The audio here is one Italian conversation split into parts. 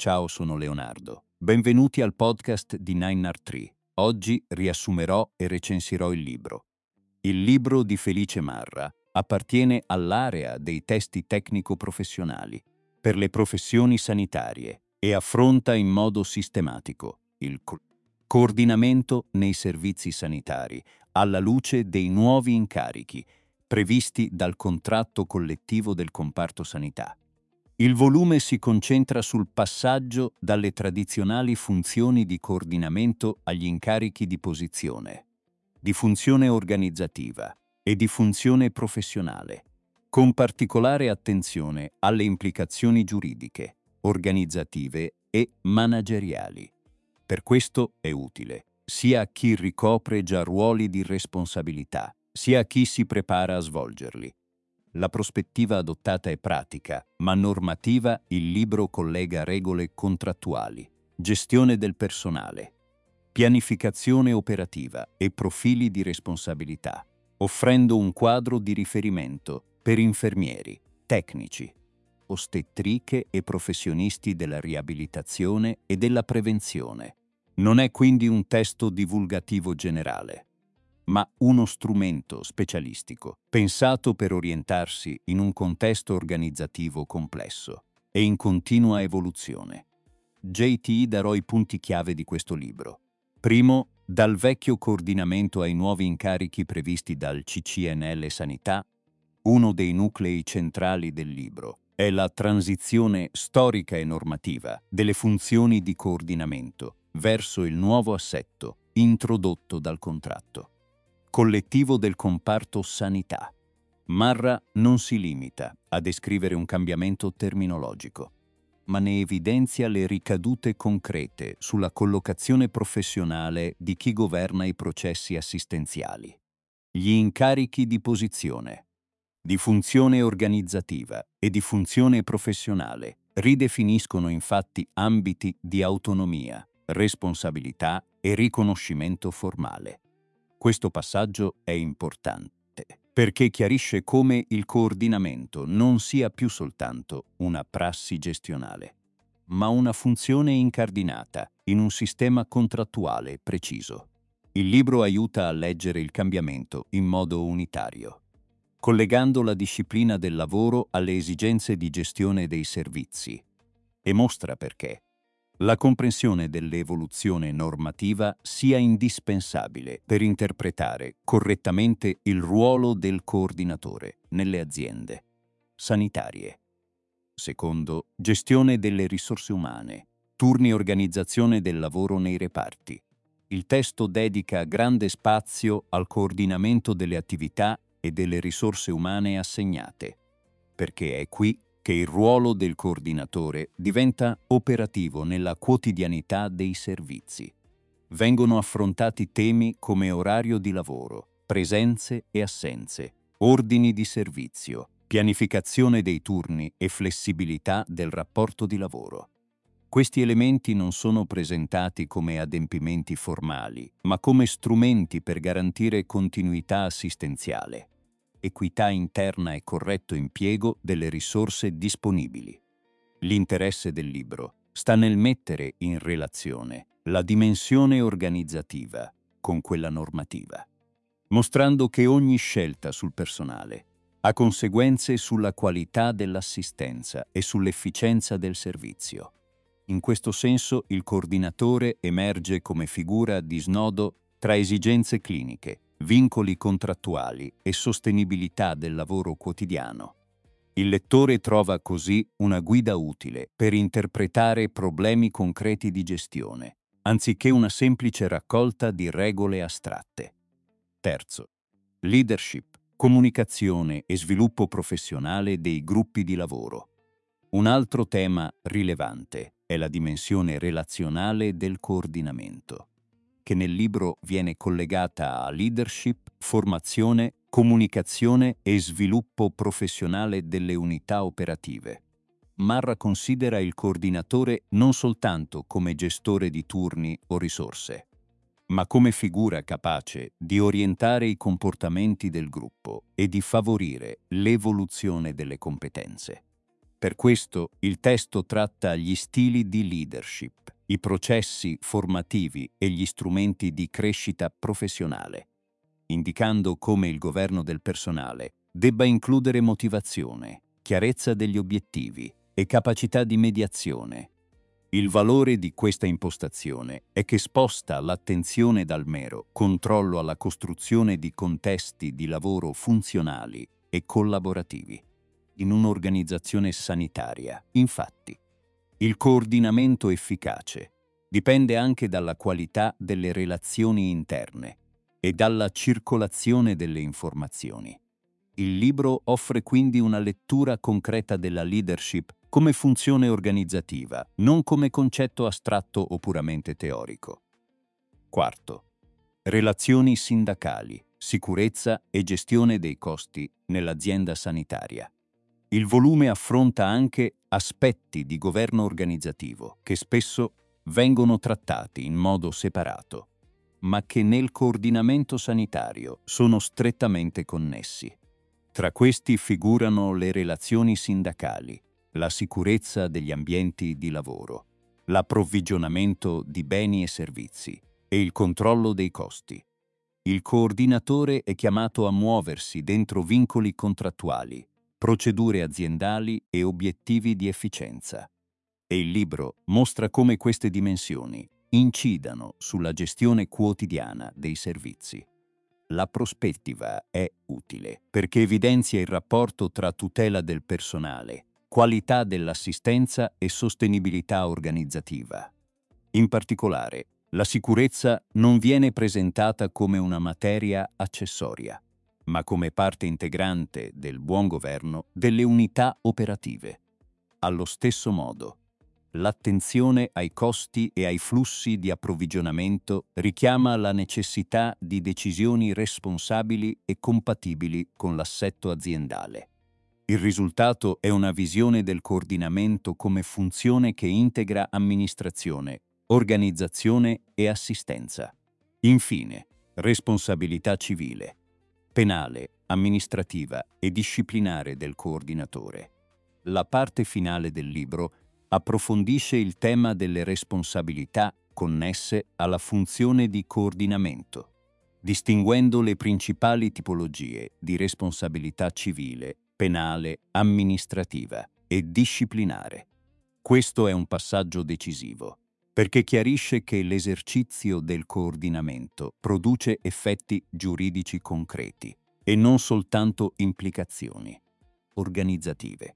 Ciao, sono Leonardo. Benvenuti al podcast di 9R3. Oggi riassumerò e recensirò il libro. Il libro di Felice Marra appartiene all'area dei testi tecnico-professionali per le professioni sanitarie e affronta in modo sistematico il coordinamento nei servizi sanitari alla luce dei nuovi incarichi previsti dal contratto collettivo del comparto sanità. Il volume si concentra sul passaggio dalle tradizionali funzioni di coordinamento agli incarichi di posizione, di funzione organizzativa e di funzione professionale, con particolare attenzione alle implicazioni giuridiche, organizzative e manageriali. Per questo è utile sia a chi ricopre già ruoli di responsabilità, sia a chi si prepara a svolgerli. La prospettiva adottata è pratica, ma normativa. Il libro collega regole contrattuali, gestione del personale, pianificazione operativa e profili di responsabilità, offrendo un quadro di riferimento per infermieri, tecnici, ostetriche e professionisti della riabilitazione e della prevenzione. Non è quindi un testo divulgativo generale, ma uno strumento specialistico, pensato per orientarsi in un contesto organizzativo complesso e in continua evoluzione. JT darò i punti chiave di questo libro. Primo, dal vecchio coordinamento ai nuovi incarichi previsti dal CCNL Sanità. Uno dei nuclei centrali del libro è la transizione storica e normativa delle funzioni di coordinamento verso il nuovo assetto introdotto dal contratto collettivo del comparto sanità. Marra non si limita a descrivere un cambiamento terminologico, ma ne evidenzia le ricadute concrete sulla collocazione professionale di chi governa i processi assistenziali. Gli incarichi di posizione, di funzione organizzativa e di funzione professionale ridefiniscono infatti ambiti di autonomia, responsabilità e riconoscimento formale. Questo passaggio è importante perché chiarisce come il coordinamento non sia più soltanto una prassi gestionale, ma una funzione incardinata in un sistema contrattuale preciso. Il libro aiuta a leggere il cambiamento in modo unitario, collegando la disciplina del lavoro alle esigenze di gestione dei servizi, e mostra perché la comprensione dell'evoluzione normativa sia indispensabile per interpretare correttamente il ruolo del coordinatore nelle aziende sanitarie. Secondo, gestione delle risorse umane, turni e organizzazione del lavoro nei reparti. Il testo dedica grande spazio al coordinamento delle attività e delle risorse umane assegnate, perché è qui che il ruolo del coordinatore diventa operativo nella quotidianità dei servizi. Vengono affrontati temi come orario di lavoro, presenze e assenze, ordini di servizio, pianificazione dei turni e flessibilità del rapporto di lavoro. Questi elementi non sono presentati come adempimenti formali, ma come strumenti per garantire continuità assistenziale, equità interna e corretto impiego delle risorse disponibili. L'interesse del libro sta nel mettere in relazione la dimensione organizzativa con quella normativa, mostrando che ogni scelta sul personale ha conseguenze sulla qualità dell'assistenza e sull'efficienza del servizio. In questo senso il coordinatore emerge come figura di snodo tra esigenze cliniche, vincoli contrattuali e sostenibilità del lavoro quotidiano. Il lettore trova così una guida utile per interpretare problemi concreti di gestione, anziché una semplice raccolta di regole astratte. Terzo, leadership, comunicazione e sviluppo professionale dei gruppi di lavoro. Un altro tema rilevante è la dimensione relazionale del coordinamento, che nel libro viene collegata a leadership, formazione, comunicazione e sviluppo professionale delle unità operative. Marra considera il coordinatore non soltanto come gestore di turni o risorse, ma come figura capace di orientare i comportamenti del gruppo e di favorire l'evoluzione delle competenze. Per questo il testo tratta gli stili di leadership, i processi formativi e gli strumenti di crescita professionale, indicando come il governo del personale debba includere motivazione, chiarezza degli obiettivi e capacità di mediazione. Il valore di questa impostazione è che sposta l'attenzione dal mero controllo alla costruzione di contesti di lavoro funzionali e collaborativi. In un'organizzazione sanitaria, infatti, il coordinamento efficace dipende anche dalla qualità delle relazioni interne e dalla circolazione delle informazioni. Il libro offre quindi una lettura concreta della leadership come funzione organizzativa, non come concetto astratto o puramente teorico. Quarto, relazioni sindacali, sicurezza e gestione dei costi nell'azienda sanitaria. Il volume affronta anche aspetti di governo organizzativo che spesso vengono trattati in modo separato, ma che nel coordinamento sanitario sono strettamente connessi. Tra questi figurano le relazioni sindacali, la sicurezza degli ambienti di lavoro, l'approvvigionamento di beni e servizi e il controllo dei costi. Il coordinatore è chiamato a muoversi dentro vincoli contrattuali, procedure aziendali e obiettivi di efficienza. E il libro mostra come queste dimensioni incidano sulla gestione quotidiana dei servizi. La prospettiva è utile perché evidenzia il rapporto tra tutela del personale, qualità dell'assistenza e sostenibilità organizzativa. In particolare, la sicurezza non viene presentata come una materia accessoria, ma come parte integrante del buon governo delle unità operative. Allo stesso modo, l'attenzione ai costi e ai flussi di approvvigionamento richiama la necessità di decisioni responsabili e compatibili con l'assetto aziendale. Il risultato è una visione del coordinamento come funzione che integra amministrazione, organizzazione e assistenza. Infine, responsabilità civile, penale, amministrativa e disciplinare del coordinatore. La parte finale del libro approfondisce il tema delle responsabilità connesse alla funzione di coordinamento, distinguendo le principali tipologie di responsabilità civile, penale, amministrativa e disciplinare. Questo è un passaggio decisivo, perché chiarisce che l'esercizio del coordinamento produce effetti giuridici concreti e non soltanto implicazioni organizzative.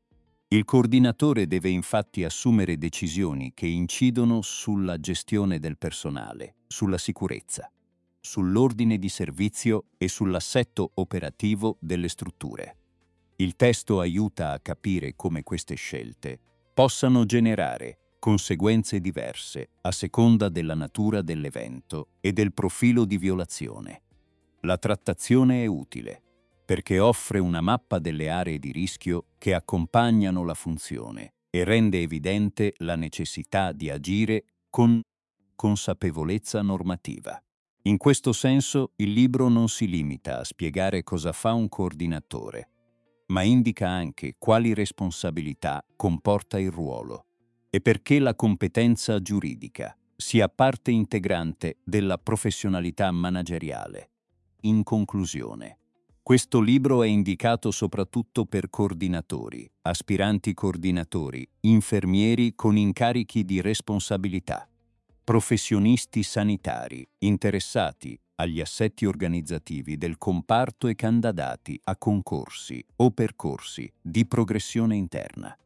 Il coordinatore deve infatti assumere decisioni che incidono sulla gestione del personale, sulla sicurezza, sull'ordine di servizio e sull'assetto operativo delle strutture. Il testo aiuta a capire come queste scelte possano generare conseguenze diverse a seconda della natura dell'evento e del profilo di violazione. La trattazione è utile perché offre una mappa delle aree di rischio che accompagnano la funzione e rende evidente la necessità di agire con consapevolezza normativa. In questo senso, il libro non si limita a spiegare cosa fa un coordinatore, ma indica anche quali responsabilità comporta il ruolo e perché la competenza giuridica sia parte integrante della professionalità manageriale. In conclusione, questo libro è indicato soprattutto per coordinatori, aspiranti coordinatori, infermieri con incarichi di responsabilità, professionisti sanitari interessati agli assetti organizzativi del comparto e candidati a concorsi o percorsi di progressione interna.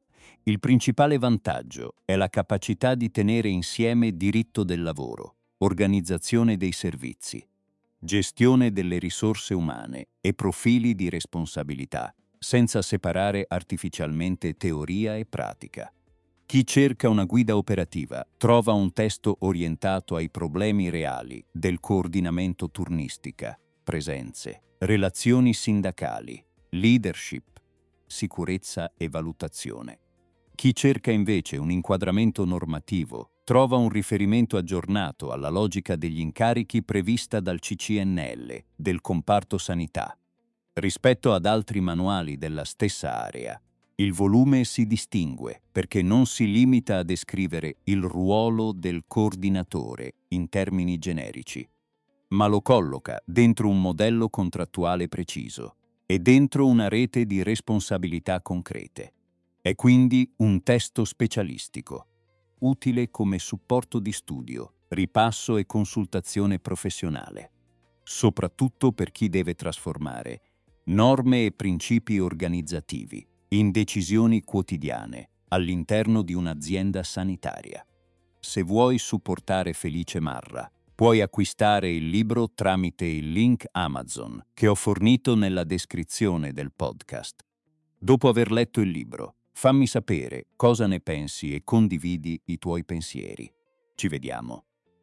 Il principale vantaggio è la capacità di tenere insieme diritto del lavoro, organizzazione dei servizi, gestione delle risorse umane e profili di responsabilità, senza separare artificialmente teoria e pratica. Chi cerca una guida operativa trova un testo orientato ai problemi reali del coordinamento turnistica, presenze, relazioni sindacali, leadership, sicurezza e valutazione. Chi cerca invece un inquadramento normativo trova un riferimento aggiornato alla logica degli incarichi prevista dal CCNL, del comparto sanità. Rispetto ad altri manuali della stessa area, Il volume si distingue perché non si limita a descrivere il ruolo del coordinatore in termini generici, ma lo colloca dentro un modello contrattuale preciso e dentro una rete di responsabilità concrete. È quindi un testo specialistico, utile come supporto di studio, ripasso e consultazione professionale, soprattutto per chi deve trasformare norme e principi organizzativi in decisioni quotidiane all'interno di un'azienda sanitaria. Se vuoi supportare Felice Marra, puoi acquistare il libro tramite il link Amazon che ho fornito nella descrizione del podcast. Dopo aver letto il libro, fammi sapere cosa ne pensi e condividi i tuoi pensieri. Ci vediamo.